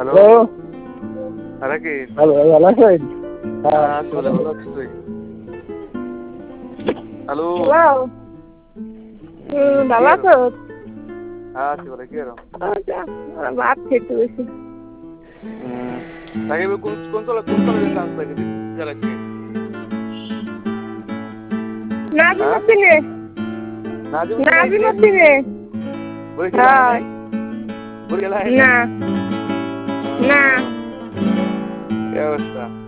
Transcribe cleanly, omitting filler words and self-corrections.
Hello hello আরে কি hello ভালো আছেন? আছি বলে ভালো আছিস তুই? হ্যালো হ্যালো ভালো আছো? আছি বলে কি আরো ভাত খেতে বসে। তাকে কোন কলেজে চান্স লাগে চালাচ্ছি হ্যাঁ নাজিমুদ্দিনে নাজিমুদ্দিন আইছে নাজিমুদ্দিনে বরিশাল আহে হ্যাঁ নাই বরিশাল আহে নাই না না কি অবস্থা